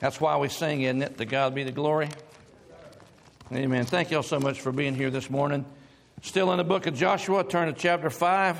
That's why we sing, isn't it? To God be the glory. Amen. Thank you all so much for being here this morning. Still in the book of Joshua, turn to chapter 5.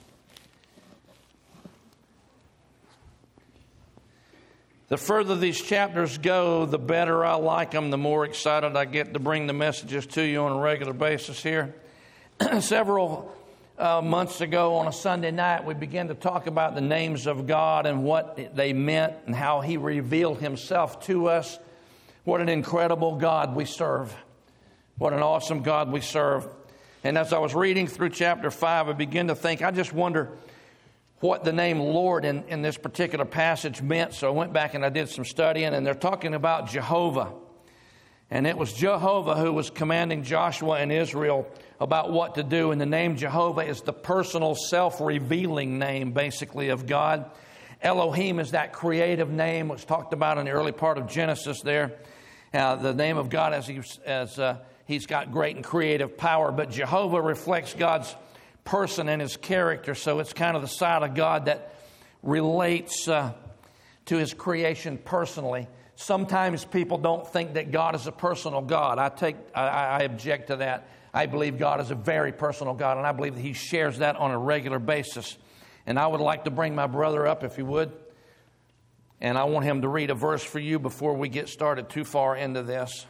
The further these chapters go, the better I like them, the more excited I get to bring the messages to you on a regular basis here. Several months ago on a Sunday night, we began to talk about the names of God and what they meant and how He revealed Himself to us. What an incredible God we serve. What an awesome God we serve. And as I was reading through chapter 5, I began to think, I just wonder what the name Lord in this particular passage meant. So I went back and I did some studying, and they're talking about Jehovah. And it was Jehovah who was commanding Joshua and Israel about what to do. And the name Jehovah is the personal, self-revealing name, basically, of God. Elohim is that creative name, was talked about in the early part of Genesis there. The name of God as He's got great and creative power. But Jehovah reflects God's person and His character. So it's kind of the side of God that relates to His creation personally. Sometimes people don't think that God is a personal God. I object to that. I believe God is a very personal God, and I believe that He shares that on a regular basis. And I would like to bring my brother up, if you would. And I want him to read a verse for you before we get started too far into this.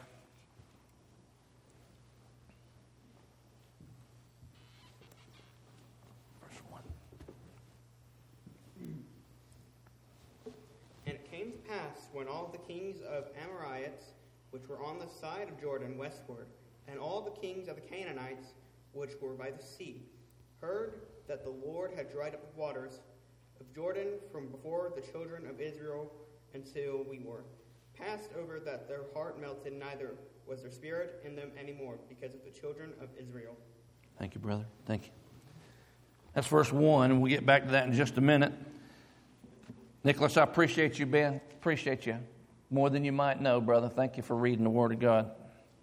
When all the kings of Amorites, which were on the side of Jordan westward, and all the kings of the Canaanites, which were by the sea, heard that the Lord had dried up the waters of Jordan from before the children of Israel until we were passed over, that their heart melted, neither was there spirit in them anymore, because of the children of Israel. Thank you, brother. Thank you. That's verse 1, and we'll get back to that in just a minute. Nicholas, I appreciate you, Ben. Appreciate you more than you might know, brother. Thank you for reading the Word of God.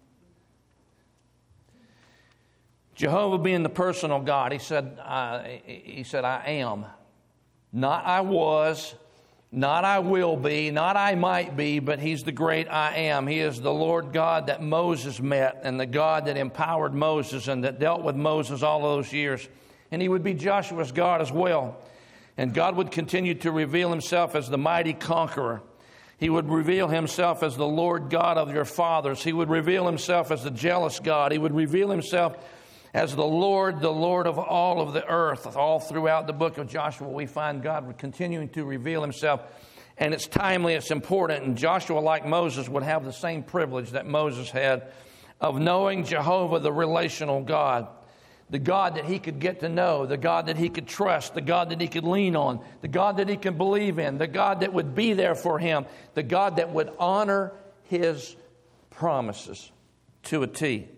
Jehovah being the personal God, He said, I am. Not I was, not I will be, not I might be, but He's the great I am. He is the Lord God that Moses met, and the God that empowered Moses and that dealt with Moses all those years. And He would be Joshua's God as well. And God would continue to reveal Himself as the mighty conqueror. He would reveal Himself as the Lord God of your fathers. He would reveal Himself as the jealous God. He would reveal Himself as the Lord of all of the earth. All throughout the book of Joshua, we find God continuing to reveal Himself. And it's timely, it's important. And Joshua, like Moses, would have the same privilege that Moses had of knowing Jehovah, the relational God. The God that he could get to know, the God that he could trust, the God that he could lean on, the God that he could believe in, the God that would be there for him, the God that would honor His promises to a T.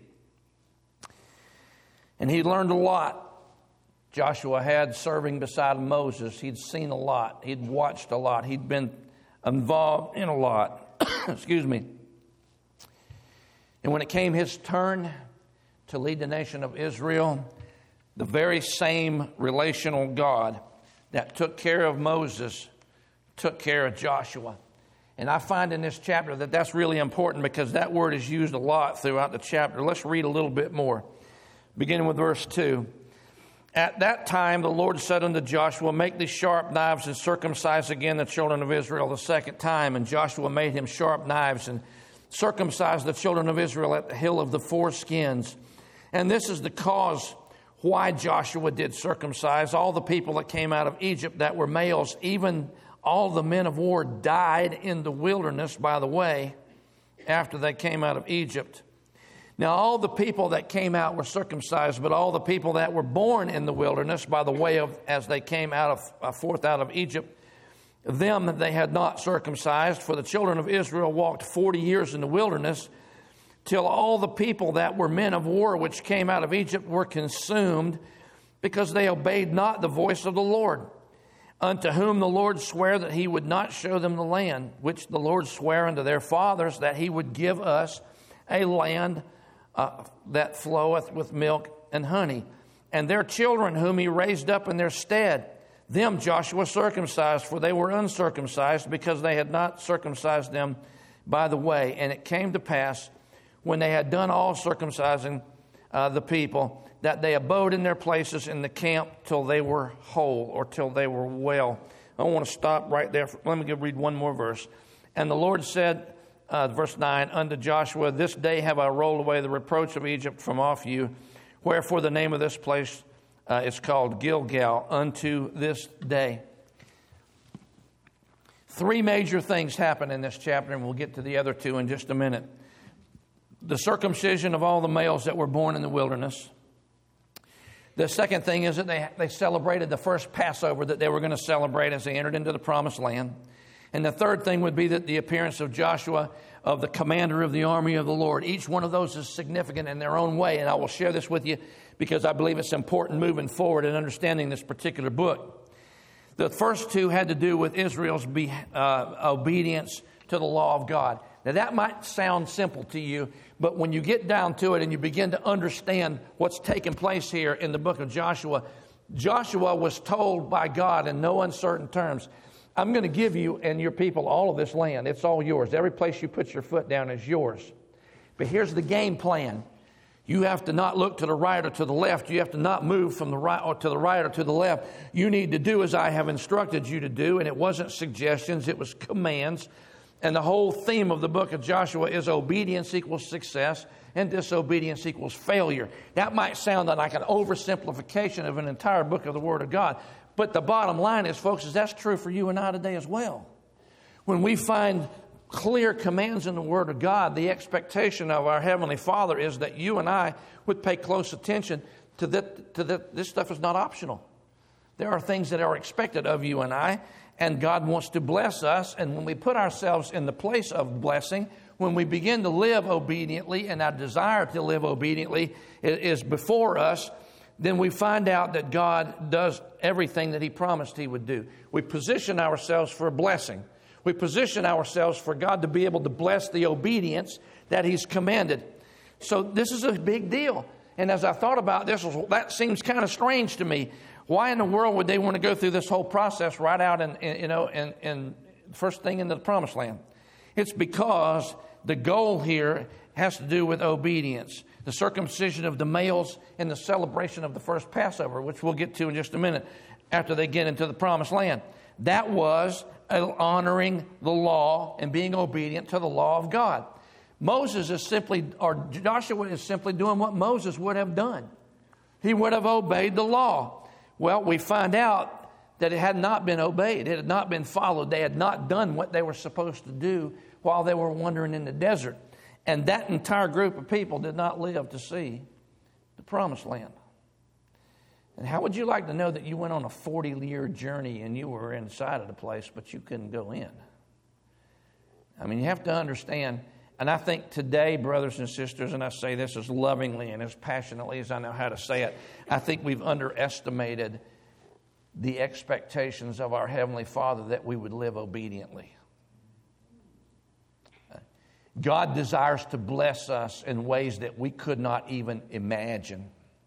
And he learned a lot. Joshua had serving beside Moses. He'd seen a lot. He'd watched a lot. He'd been involved in a lot. Excuse me. And when it came his turn to lead the nation of Israel, the very same relational God that took care of Moses took care of Joshua. And I find in this chapter that that's really important because that word is used a lot throughout the chapter. Let's read a little bit more, beginning with verse 2. At that time the Lord said unto Joshua, make these sharp knives and circumcise again the children of Israel the second time. And Joshua made him sharp knives and circumcised the children of Israel at the hill of the foreskins. And this is the cause why Joshua did circumcise. All the people that came out of Egypt that were males, even all the men of war, died in the wilderness by the way after they came out of Egypt. Now all the people that came out were circumcised, but all the people that were born in the wilderness by the way of as they came forth out of Egypt, them they had not circumcised. For the children of Israel walked 40 years in the wilderness, till all the people that were men of war which came out of Egypt were consumed, because they obeyed not the voice of the Lord, unto whom the Lord sware that He would not show them the land, which the Lord sware unto their fathers, that He would give us a land that floweth with milk and honey. And their children whom He raised up in their stead, Them Joshua circumcised, for they were uncircumcised, because they had not circumcised them by the way. And it came to pass, when they had done all circumcising the people, that they abode in their places in the camp till they were whole, or till they were well. I want to stop right there. Let me read one more verse. And the Lord said, verse 9, unto Joshua, this day have I rolled away the reproach of Egypt from off you. Wherefore the name of this place is called Gilgal unto this day. Three major things happen in this chapter, and we'll get to the other two in just a minute. The circumcision of all the males that were born in the wilderness. The second thing is that they celebrated the first Passover that they were going to celebrate as they entered into the promised land. And the third thing would be that the appearance of Joshua, of the commander of the army of the Lord. Each one of those is significant in their own way, and I will share this with you because I believe it's important moving forward in understanding this particular book. The first two had to do with Israel's obedience to the law of God. Now that might sound simple to you, but when you get down to it and you begin to understand what's taking place here in the book of Joshua, Joshua was told by God in no uncertain terms, I'm going to give you and your people all of this land. It's all yours. Every place you put your foot down is yours. But here's the game plan. You have to not look to the right or to the left. You have to not move from the right or to the right or to the left. You need to do as I have instructed you to do. And it wasn't suggestions, it was commands. And the whole theme of the book of Joshua is obedience equals success and disobedience equals failure. That might sound like an oversimplification of an entire book of the Word of God. But the bottom line is, folks, is that's true for you and I today as well. When we find clear commands in the Word of God, the expectation of our Heavenly Father is that you and I would pay close attention to that. This stuff is not optional. There are things that are expected of you and I, and God wants to bless us. And when we put ourselves in the place of blessing, when we begin to live obediently, and our desire to live obediently is before us, then we find out that God does everything that He promised He would do. We position ourselves for a blessing. We position ourselves for God to be able to bless the obedience that He's commanded. So this is a big deal. And as I thought about this, that seems kind of strange to me. Why in the world would they want to go through this whole process right out in first thing into the promised land? It's because the goal here has to do with obedience. The circumcision of the males and the celebration of the first Passover, which we'll get to in just a minute after they get into the promised land. That was honoring the law and being obedient to the law of God. Joshua is simply doing what Moses would have done. He would have obeyed the law. Well, we find out that it had not been obeyed. It had not been followed. They had not done what they were supposed to do while they were wandering in the desert. And that entire group of people did not live to see the promised land. And how would you like to know that you went on a 40-year journey and you were inside of the place, but you couldn't go in? I mean, you have to understand, and I think today, brothers and sisters, and I say this as lovingly and as passionately as I know how to say it, I think we've underestimated the expectations of our Heavenly Father that we would live obediently. God desires to bless us in ways that we could not even imagine.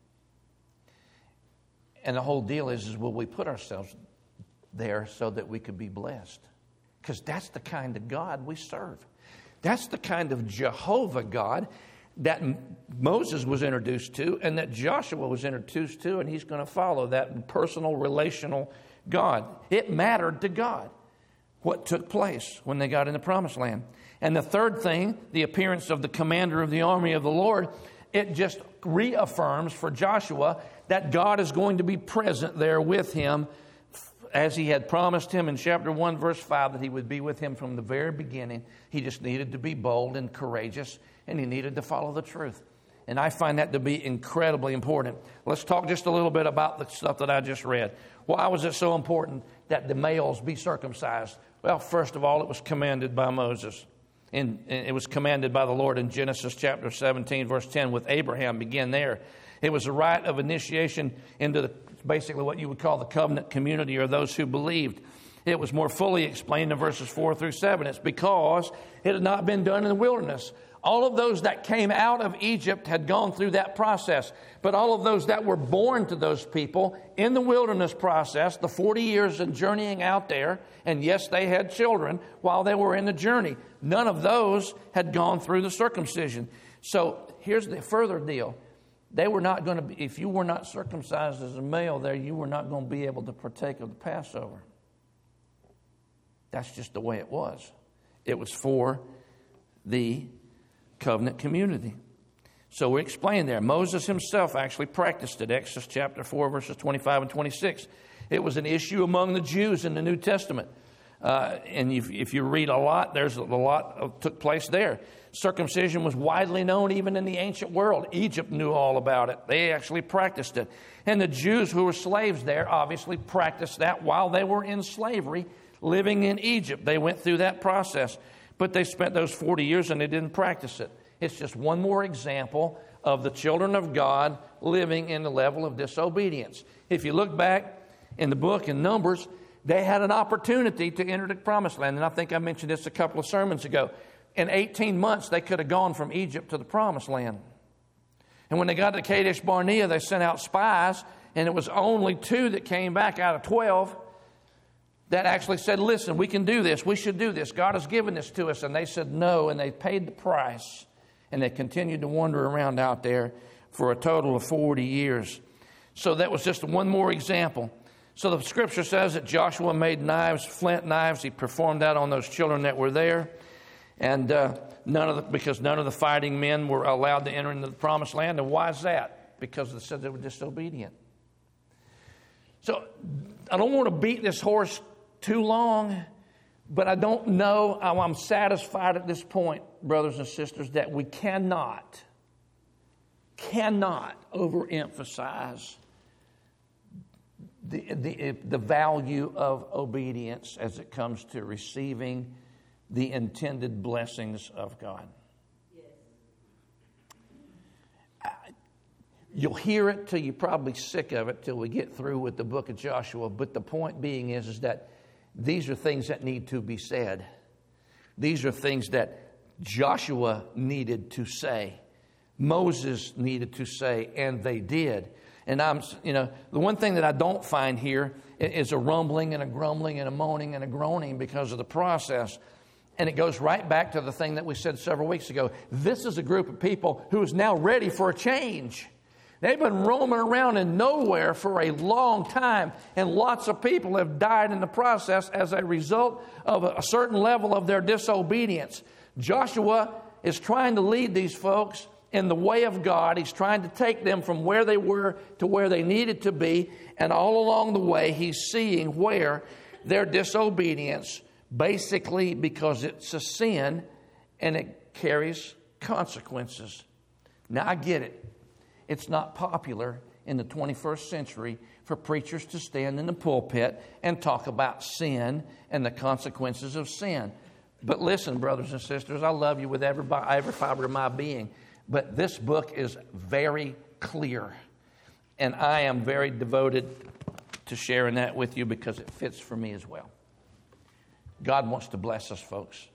And the whole deal is will we put ourselves there so that we could be blessed? Because that's the kind of God we serve. That's the kind of Jehovah God that Moses was introduced to and that Joshua was introduced to, and he's going to follow that personal, relational God. It mattered to God what took place when they got in the promised land. And the third thing, the appearance of the commander of the army of the Lord, it just reaffirms for Joshua that God is going to be present there with him as He had promised him in chapter 1, verse 5, that He would be with him from the very beginning. He just needed to be bold and courageous, and he needed to follow the truth. And I find that to be incredibly important. Let's talk just a little bit about the stuff that I just read. Why was it so important that the males be circumcised? Well, first of all, it was commanded by Moses. And it was commanded by the Lord in Genesis chapter 17, verse 10, with Abraham, begin there. It was a rite of initiation into basically what you would call the covenant community, or those who believed. It was more fully explained in verses 4 through 7. It's because it had not been done in the wilderness. All of those that came out of Egypt had gone through that process. But all of those that were born to those people in the wilderness process, the 40 years of journeying out there, and yes, they had children while they were in the journey, none of those had gone through the circumcision. So here's the further deal. They were not going to be, if you were not circumcised as a male there, you were not going to be able to partake of the Passover. That's just the way it was. It was for the covenant community. So we explain there. Moses himself actually practiced it. Exodus chapter 4, verses 25 and 26. It was an issue among the Jews in the New Testament. And if you read a lot, there's a lot took place there. Circumcision was widely known even in the ancient world. Egypt knew all about it. They actually practiced it. And the Jews who were slaves there obviously practiced that while they were in slavery, living in Egypt. They went through that process. But they spent those 40 years and they didn't practice it. It's just one more example of the children of God living in the level of disobedience. If you look back in the book in Numbers, they had an opportunity to enter the promised land. And I think I mentioned this a couple of sermons ago. In 18 months, they could have gone from Egypt to the promised land. And when they got to Kadesh Barnea, they sent out spies, and it was only 2 that came back out of 12 that actually said, listen, we can do this. We should do this. God has given this to us. And they said no, and they paid the price. And they continued to wander around out there for a total of 40 years. So that was just one more example. So the scripture says that Joshua made knives, flint knives. He performed that on those children that were there. And because none of the fighting men were allowed to enter into the promised land. And why is that? Because they said they were disobedient. So I don't want to beat this horse too long, but I don't know. I'm satisfied at this point, brothers and sisters, that we cannot overemphasize the value of obedience as it comes to receiving the intended blessings of God. You'll hear it till you're probably sick of it till we get through with the book of Joshua. But the point being is that these are things that need to be said. These are things that Joshua needed to say. Moses needed to say, and they did. And the one thing that I don't find here is a rumbling and a grumbling and a moaning and a groaning because of the process. And it goes right back to the thing that we said several weeks ago. This is a group of people who is now ready for a change. They've been roaming around in nowhere for a long time, and lots of people have died in the process as a result of a certain level of their disobedience. Joshua is trying to lead these folks in the way of God. He's trying to take them from where they were to where they needed to be, and all along the way, he's seeing where their disobedience, basically because it's a sin and it carries consequences. Now, I get it. It's not popular in the 21st century for preachers to stand in the pulpit and talk about sin and the consequences of sin. But listen, brothers and sisters, I love you with every fiber of my being. But this book is very clear. And I am very devoted to sharing that with you because it fits for me as well. God wants to bless us, folks.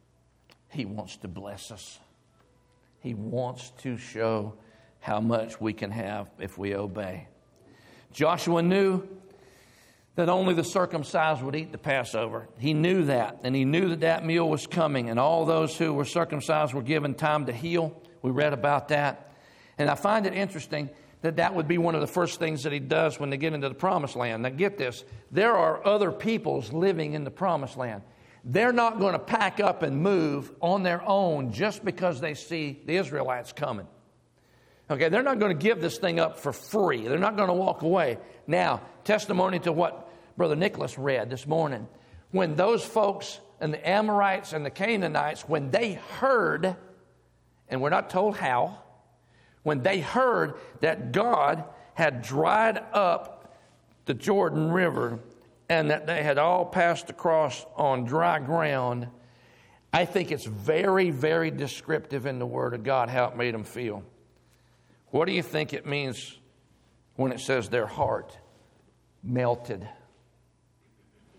He wants to bless us. He wants to show how much we can have if we obey. Joshua knew that only the circumcised would eat the Passover. He knew that, and he knew that that meal was coming, and all those who were circumcised were given time to heal. We read about that. And I find it interesting that that would be one of the first things that he does when they get into the promised land. Now get this, there are other peoples living in the promised land. They're not going to pack up and move on their own just because they see the Israelites coming. Okay, they're not going to give this thing up for free. They're not going to walk away. Now, testimony to what Brother Nicholas read this morning. When those folks and the Amorites and the Canaanites, when they heard, and we're not told how, when they heard that God had dried up the Jordan River and that they had all passed across on dry ground, I think it's very, very descriptive in the Word of God how it made them feel. What do you think it means when it says their heart melted?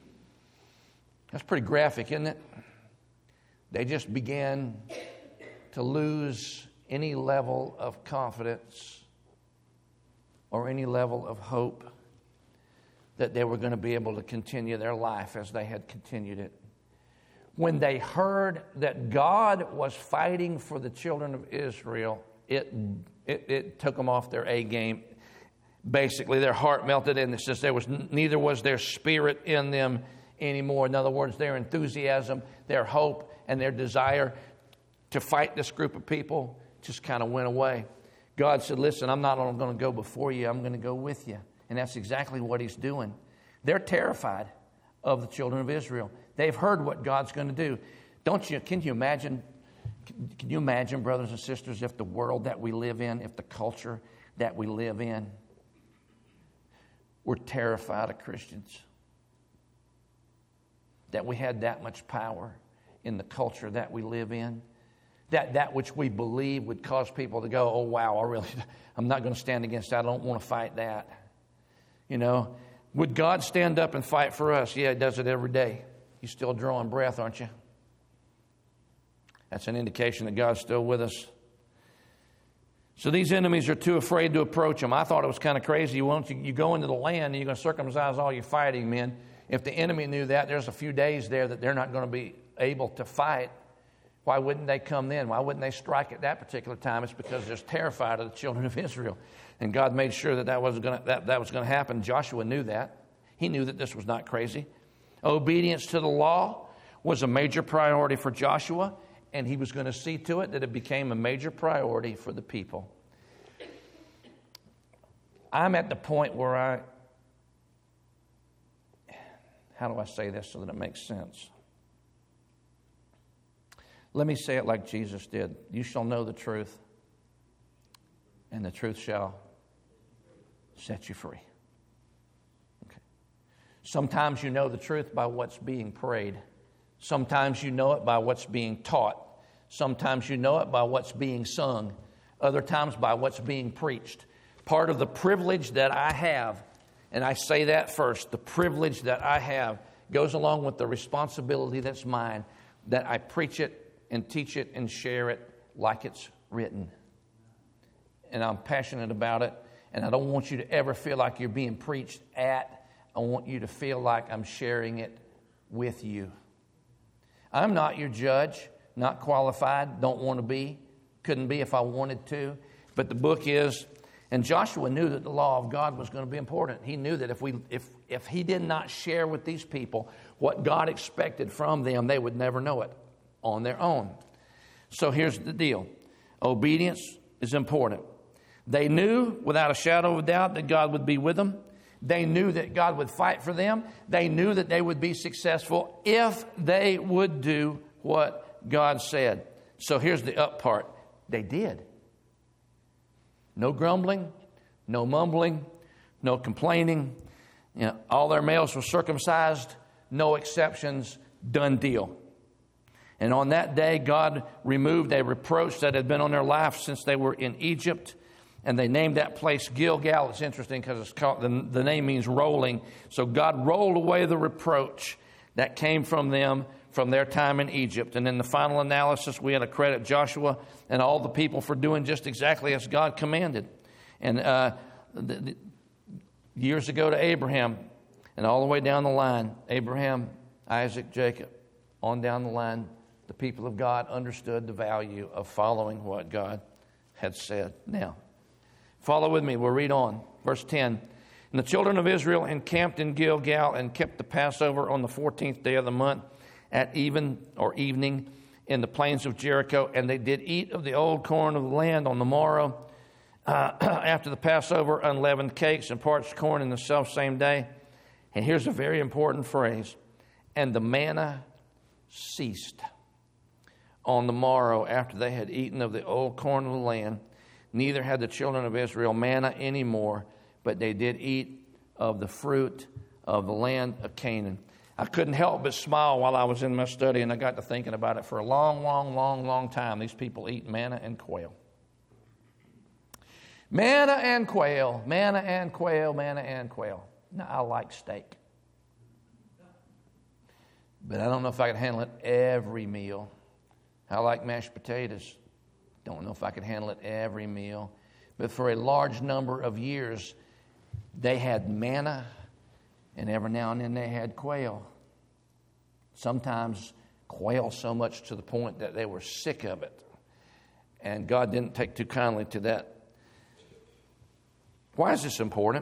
That's pretty graphic, isn't it? They just began to lose any level of confidence or any level of hope that they were going to be able to continue their life as they had continued it. When they heard that God was fighting for the children of Israel, it took them off their A game. Basically, their heart melted in. It says neither was their spirit in them anymore. In other words, their enthusiasm, their hope, and their desire to fight this group of people just kind of went away. God said, listen, I'm not only going to go before you, I'm going to go with you. And that's exactly what he's doing. They're terrified of the children of Israel. They've heard what God's going to do. Can you imagine, brothers and sisters, if the world that we live in, if the culture that we live in, we're terrified of Christians? That we had that much power in the culture that we live in? That which we believe would cause people to go, oh, wow, I'm not going to stand against that. I don't want to fight that. You know, would God stand up and fight for us? Yeah, he does it every day. You're still drawing breath, aren't you? That's an indication that God's still with us. So these enemies are too afraid to approach them. I thought it was kind of crazy. You go into the land and you're going to circumcise all your fighting men. If the enemy knew that, there's a few days there that they're not going to be able to fight. Why wouldn't they come then? Why wouldn't they strike at that particular time? It's because they're terrified of the children of Israel. And God made sure that was going to happen. Joshua knew that. He knew that this was not crazy. Obedience to the law was a major priority for Joshua, and he was going to see to it that it became a major priority for the people. I'm at the point where how do I say this so that it makes sense? Let me say it like Jesus did. You shall know the truth, and the truth shall set you free. Okay. Sometimes you know the truth by what's being prayed. Sometimes you know it by what's being taught. Sometimes you know it by what's being sung. Other times by what's being preached. Part of the privilege that I have, and I say that first, the privilege that I have goes along with the responsibility that's mine, that I preach it and teach it and share it like it's written. And I'm passionate about it, and I don't want you to ever feel like you're being preached at. I want you to feel like I'm sharing it with you. I'm not your judge, not qualified, don't want to be, couldn't be if I wanted to. But the book is, and Joshua knew that the law of God was going to be important. He knew that if he did not share with these people what God expected from them, they would never know it on their own. So here's the deal. Obedience is important. They knew without a shadow of a doubt that God would be with them. They knew that God would fight for them. They knew that they would be successful if they would do what God said. So here's the up part. They did. No grumbling, no mumbling, no complaining. All their males were circumcised, no exceptions, done deal. And on that day, God removed a reproach that had been on their life since they were in Egypt. And they named that place Gilgal. It's interesting because it's called, the name means rolling. So God rolled away the reproach that came from them from their time in Egypt. And in the final analysis, we had to credit Joshua and all the people for doing just exactly as God commanded. And years ago to Abraham, and all the way down the line, Abraham, Isaac, Jacob, on down the line, the people of God understood the value of following what God had said. Now, follow with me. We'll read on. Verse 10. And the children of Israel encamped in Gilgal and kept the Passover on the 14th day of the month at evening in the plains of Jericho. And they did eat of the old corn of the land on the morrow after the Passover, unleavened cakes and parched corn in the selfsame day. And here's a very important phrase. And the manna ceased on the morrow after they had eaten of the old corn of the land. Neither had the children of Israel manna anymore, but they did eat of the fruit of the land of Canaan. I couldn't help but smile while I was in my study, and I got to thinking about it for a long time. These people eat manna and quail. Manna and quail, manna and quail, manna and quail. Now, I like steak, but I don't know if I could handle it every meal. I like mashed potatoes. Don't know if I could handle it every meal. But for a large number of years, they had manna, and every now and then they had quail. Sometimes quail so much to the point that they were sick of it. And God didn't take too kindly to that. Why is this important?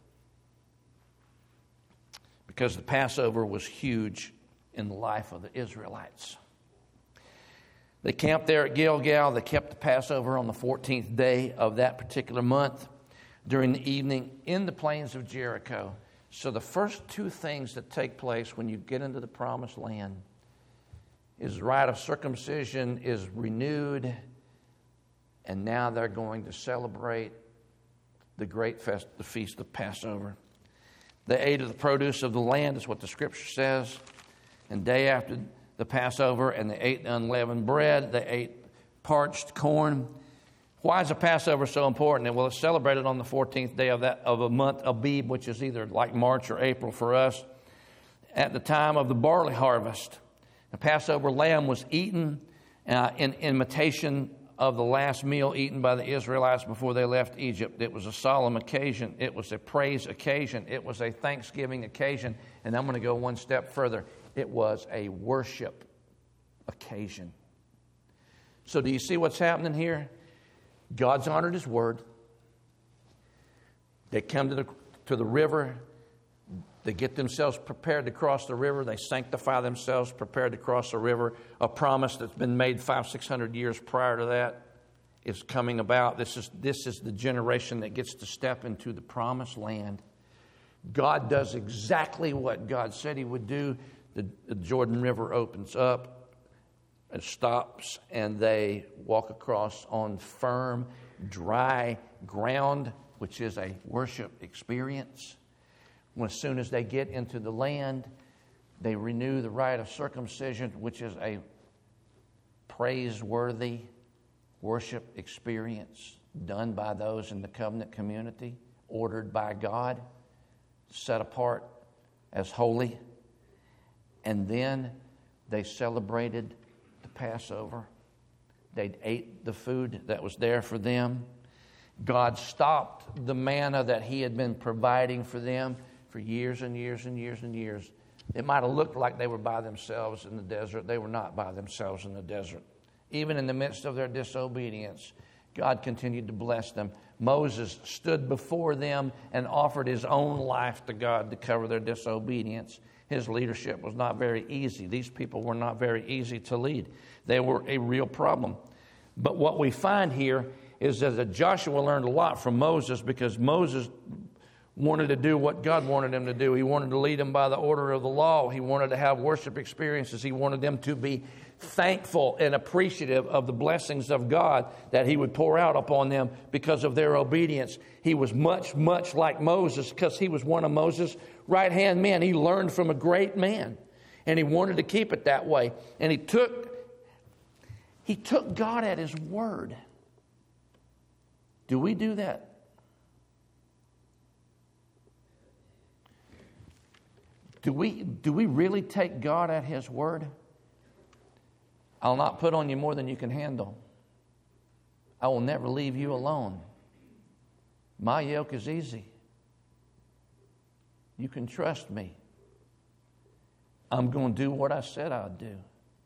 Because the Passover was huge in the life of the Israelites. They camped there at Gilgal. They kept the Passover on the 14th day of that particular month during the evening in the plains of Jericho. So the first two things that take place when you get into the promised land is the rite of circumcision is renewed, and now they're going to celebrate the great the feast of Passover. They ate of the produce of the land, is what the Scripture says. And day after the Passover, and they ate unleavened bread. They ate parched corn. Why is the Passover so important? Well, it's celebrated on the 14th day of a month, Abib, which is either like March or April for us, at the time of the barley harvest. The Passover lamb was eaten in imitation of the last meal eaten by the Israelites before they left Egypt. It was a solemn occasion. It was a praise occasion. It was a thanksgiving occasion. And I'm going to go one step further. It was a worship occasion. So do you see what's happening here? God's honored His word. They come to the river. They get themselves prepared to cross the river. They sanctify themselves, prepared to cross the river. A promise that's been made 500-600 years prior to that is coming about. This is the generation that gets to step into the promised land. God does exactly what God said He would do. The Jordan River opens up, it stops, and they walk across on firm, dry ground, which is a worship experience. As soon as they get into the land, they renew the rite of circumcision, which is a praiseworthy worship experience done by those in the covenant community, ordered by God, set apart as holy. And then they celebrated the Passover. They ate the food that was there for them. God stopped the manna that He had been providing for them for years and years and years and years. It might have looked like they were by themselves in the desert. They were not by themselves in the desert. Even in the midst of their disobedience, God continued to bless them. Moses stood before them and offered his own life to God to cover their disobedience. His leadership was not very easy. These people were not very easy to lead. They were a real problem. But what we find here is that Joshua learned a lot from Moses, because Moses wanted to do what God wanted him to do. He wanted to lead them by the order of the law. He wanted to have worship experiences. He wanted them to be thankful and appreciative of the blessings of God that He would pour out upon them because of their obedience. He was much, much like Moses, because he was one of Moses' right-hand men. He learned from a great man, and he wanted to keep it that way. And he took God at His word. Do we do that? Do we really take God at His word? I'll not put on you more than you can handle. I will never leave you alone. My yoke is easy. You can trust me. I'm going to do what I said I'd do.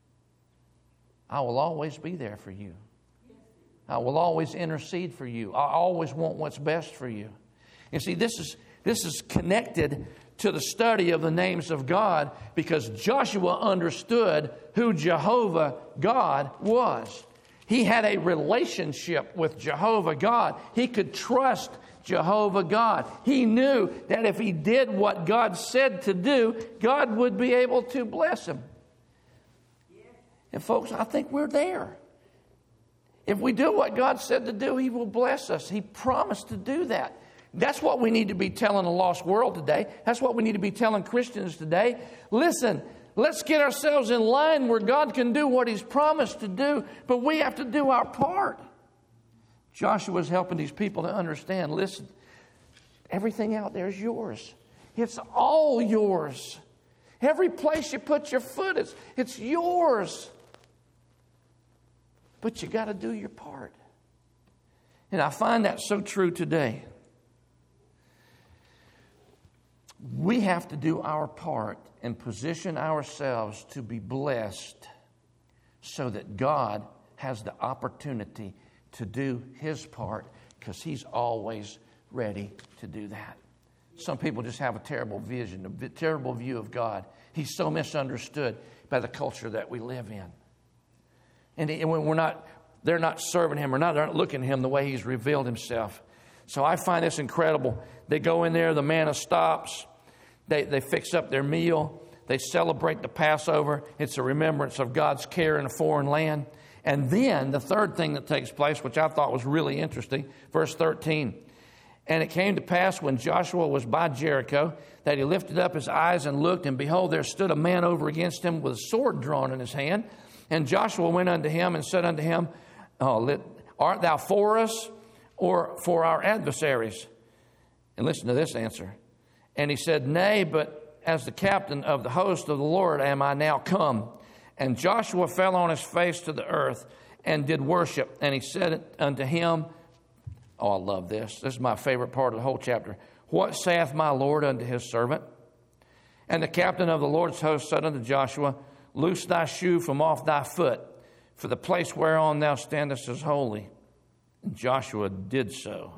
I will always be there for you. I will always intercede for you. I always want what's best for you. You see, this is connected to the study of the names of God, because Joshua understood who Jehovah God was. He had a relationship with Jehovah God. He could trust Jehovah God. He knew that if he did what God said to do, God would be able to bless him. And folks, I think we're there. If we do what God said to do, He will bless us. He promised to do that. That's what we need to be telling a lost world today. That's what we need to be telling Christians today. Listen, let's get ourselves in line where God can do what He's promised to do, but we have to do our part. Joshua's helping these people to understand, listen, everything out there is yours. It's all yours. Every place you put your foot, it's yours. But you got to do your part. And I find that so true today. We have to do our part and position ourselves to be blessed so that God has the opportunity to do His part, because He's always ready to do that. Some people just have a terrible vision, a terrible view of God. He's so misunderstood by the culture that we live in. And they're not serving Him, or they're not looking at Him the way He's revealed Himself. So I find this incredible. They go in there, the manna stops. They fix up their meal. They celebrate the Passover. It's a remembrance of God's care in a foreign land. And then the third thing that takes place, which I thought was really interesting, verse 13. And it came to pass when Joshua was by Jericho that he lifted up his eyes and looked, and behold, there stood a man over against him with a sword drawn in his hand. And Joshua went unto him and said unto him, art thou for us or for our adversaries? And listen to this answer. And he said, Nay, but as the captain of the host of the Lord am I now come. And Joshua fell on his face to the earth and did worship. And he said unto him, I love this. This is my favorite part of the whole chapter. What saith my Lord unto his servant? And the captain of the Lord's host said unto Joshua, Loose thy shoe from off thy foot, for the place whereon thou standest is holy. And Joshua did so.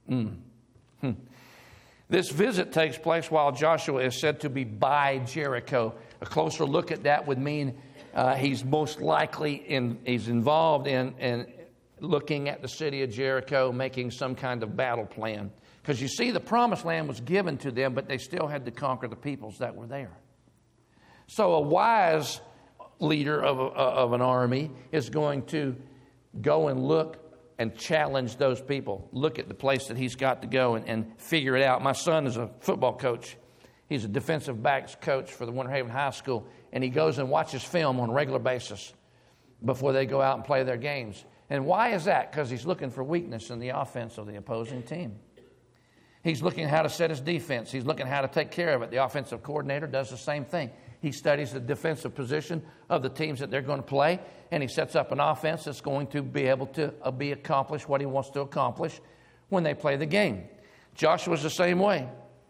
This visit takes place while Joshua is said to be by Jericho. A closer look at that would mean he's most likely he's involved in looking at the city of Jericho, making some kind of battle plan. Because you see, the promised land was given to them, but they still had to conquer the peoples that were there. So a wise leader of an army is going to go and look and challenge those people. Look at the place that he's got to go and figure it out. My son is a football coach. He's a defensive backs coach for the Winter Haven High School, and he goes and watches film on a regular basis before they go out and play their games. And why is that? Because he's looking for weakness in the offense of the opposing team. He's looking at how to set his defense. He's looking at how to take care of it. The offensive coordinator does the same thing. He studies the defensive position of the teams that they're going to play, and he sets up an offense that's going to be able to accomplish what he wants to accomplish when they play the game. Joshua's the same way.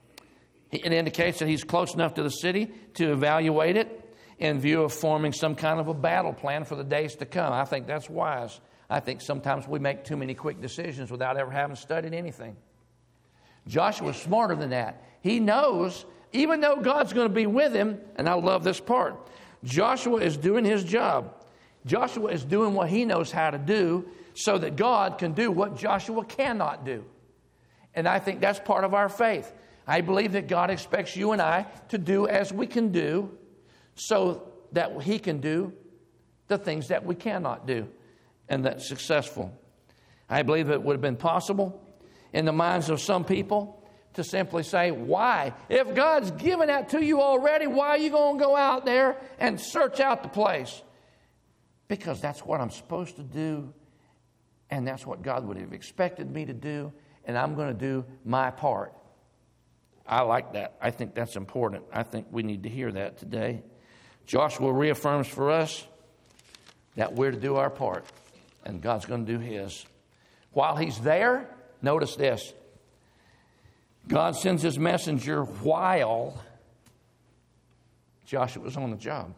It indicates that he's close enough to the city to evaluate it in view of forming some kind of a battle plan for the days to come. I think that's wise. I think sometimes we make too many quick decisions without ever having studied anything. Joshua's smarter than that. He knows, even though God's going to be with him, and I love this part, Joshua is doing his job. Joshua is doing what he knows how to do so that God can do what Joshua cannot do. And I think that's part of our faith. I believe that God expects you and I to do as we can do so that He can do the things that we cannot do, and that's successful. I believe it would have been possible in the minds of some people to simply say, why? If God's given that to you already, why are you going to go out there and search out the place? Because that's what I'm supposed to do, and that's what God would have expected me to do, and I'm going to do my part. I like that. I think that's important. I think we need to hear that today. Joshua reaffirms for us that we're to do our part, and God's going to do His. While he's there, notice this. God sends His messenger while Joshua was on the job.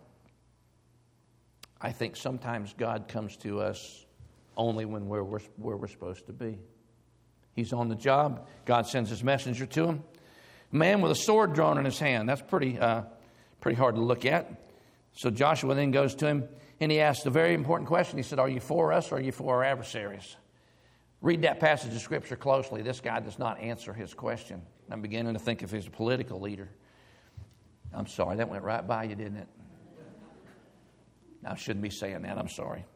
I think sometimes God comes to us only when where we're supposed to be. He's on the job. God sends His messenger to him. A man with a sword drawn in his hand. That's pretty hard to look at. So Joshua then goes to him, and he asks a very important question. He said, are you for us or are you for our adversaries? Read that passage of Scripture closely. This guy does not answer his question. I'm beginning to think if he's a political leader. I'm sorry, that went right by you, didn't it? I shouldn't be saying that. I'm sorry.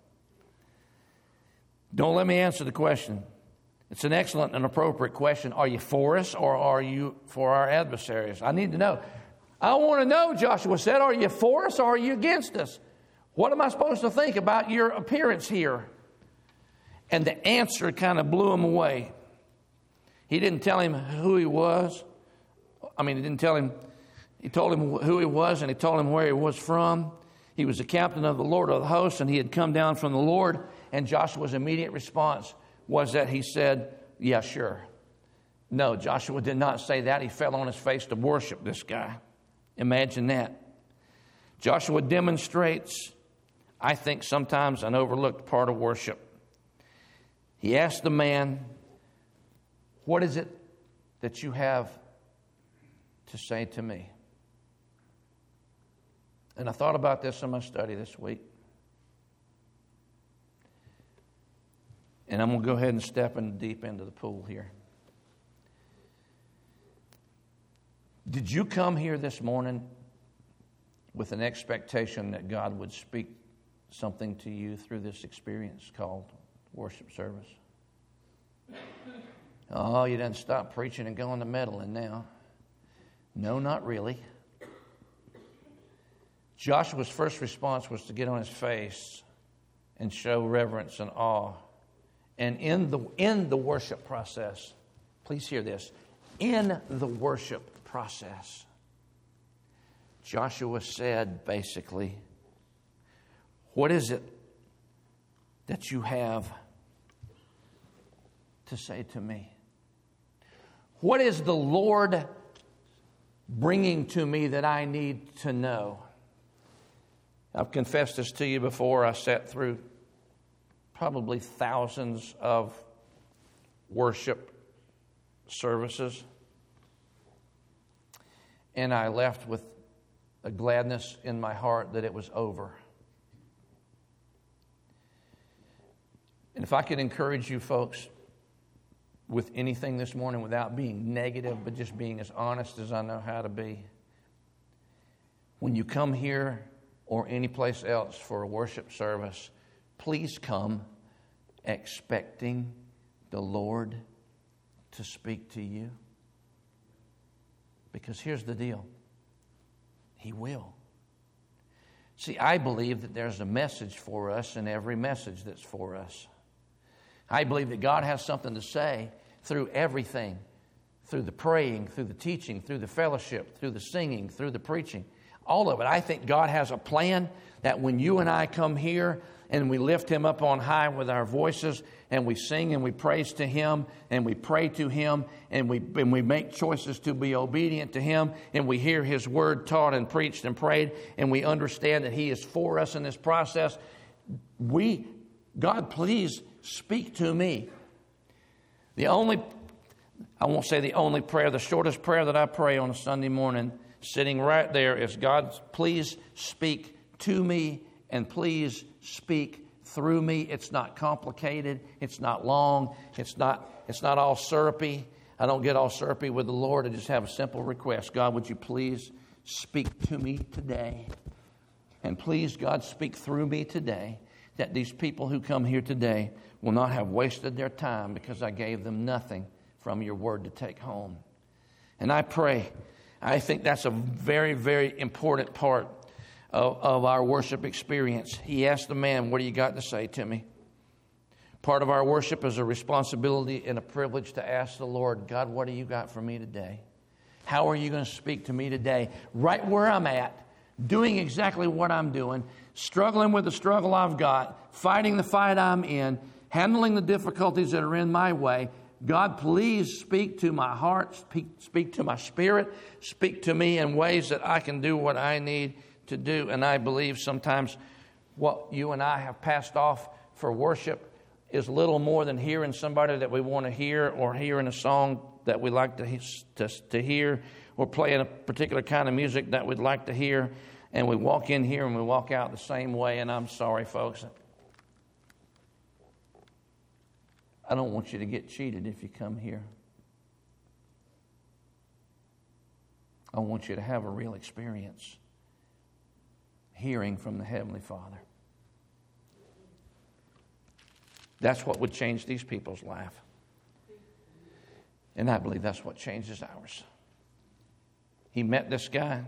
Don't let me answer the question. It's an excellent and appropriate question. Are you for us or are you for our adversaries? I need to know. I want to know, Joshua said, are you for us or are you against us? What am I supposed to think about your appearance here? And the answer kind of blew him away. He didn't tell him who he was. He didn't tell him. He told him who he was, and he told him where he was from. He was the captain of the Lord of the hosts, and he had come down from the Lord. And Joshua's immediate response was that he said, yeah, sure. No, Joshua did not say that. He fell on his face to worship this guy. Imagine that. Joshua demonstrates, I think, sometimes an overlooked part of worship. He asked the man, what is it that you have to say to me? And I thought about this in my study this week. And I'm going to go ahead and step in deep into the pool here. Did you come here this morning with an expectation that God would speak something to you through this experience called worship service? Oh, you didn't stop preaching and going to meddling now. No, not really. Joshua's first response was to get on his face and show reverence and awe. And in the worship process, please hear this, in the worship process, Joshua said basically, what is it that you have to say to me? What is the Lord bringing to me that I need to know? I've confessed this to you before. I sat through probably thousands of worship services, and I left with a gladness in my heart that it was over. And if I could encourage you folks with anything this morning without being negative, but just being as honest as I know how to be, when you come here or any place else for a worship service, please come expecting the Lord to speak to you. Because here's the deal. He will. See, I believe that there's a message for us in every message that's for us. I believe that God has something to say through everything. Through the praying, through the teaching, through the fellowship, through the singing, through the preaching. All of it. I think God has a plan that when you and I come here and we lift Him up on high with our voices and we sing and we praise to Him and we pray to Him and we make choices to be obedient to Him and we hear His word taught and preached and prayed and we understand that He is for us in this process, God, please speak to me. I won't say the only prayer, the shortest prayer that I pray on a Sunday morning, sitting right there, is God, please speak to me and please speak through me. It's not complicated. It's not long. It's not all syrupy. I don't get all syrupy with the Lord. I just have a simple request. God, would you please speak to me today? And please, God, speak through me today, that these people who come here today will not have wasted their time because I gave them nothing from your word to take home. And I pray, I think that's a very, very important part of our worship experience. He asked the man, what do you got to say to me? Part of our worship is a responsibility and a privilege to ask the Lord, God, what do you got for me today? How are you going to speak to me today? Right where I'm at, doing exactly what I'm doing, struggling with the struggle I've got, fighting the fight I'm in, handling the difficulties that are in my way. God, please speak to my heart, speak to my spirit, speak to me in ways that I can do what I need to do. And I believe sometimes what you and I have passed off for worship is little more than hearing somebody that we want to hear, or hearing a song that we like to hear, or playing a particular kind of music that we'd like to hear. And we walk in here and we walk out the same way. And I'm sorry, folks, I don't want you to get cheated if you come here. I want you to have a real experience hearing from the Heavenly Father. That's what would change these people's life. And I believe that's what changes ours. He met this guy.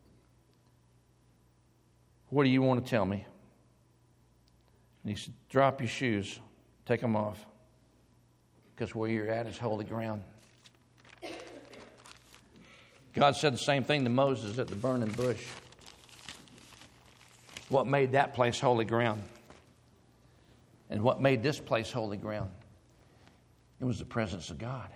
What do you want to tell me? And he said, drop your shoes. Take them off. Because where you're at is holy ground. God said the same thing to Moses at the burning bush. What made that place holy ground? And what made this place holy ground? It was the presence of God.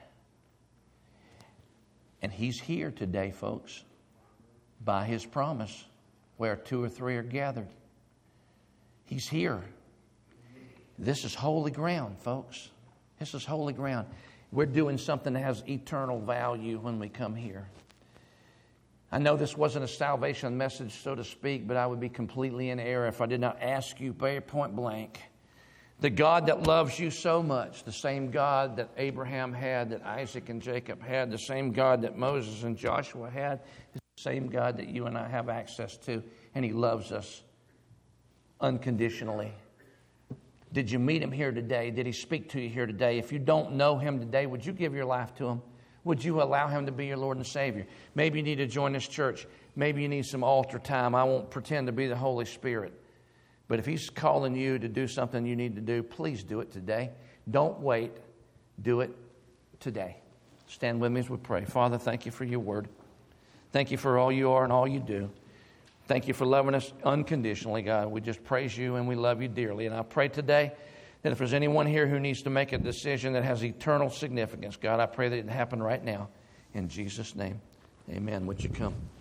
And He's here today, folks, by His promise, where 2 or 3 are gathered. He's here. This is holy ground, folks. This is holy ground. We're doing something that has eternal value when we come here. I know this wasn't a salvation message, so to speak, but I would be completely in error if I did not ask you point blank. The God that loves you so much, the same God that Abraham had, that Isaac and Jacob had, the same God that Moses and Joshua had, is the same God that you and I have access to, and He loves us unconditionally. Did you meet Him here today? Did He speak to you here today? If you don't know Him today, would you give your life to Him? Would you allow Him to be your Lord and Savior? Maybe you need to join this church. Maybe you need some altar time. I won't pretend to be the Holy Spirit. But if He's calling you to do something you need to do, please do it today. Don't wait. Do it today. Stand with me as we pray. Father, thank You for Your word. Thank You for all You are and all You do. Thank You for loving us unconditionally, God. We just praise You and we love You dearly. And I pray today that if there's anyone here who needs to make a decision that has eternal significance, God, I pray that it happen right now. In Jesus' name, amen. Would you come?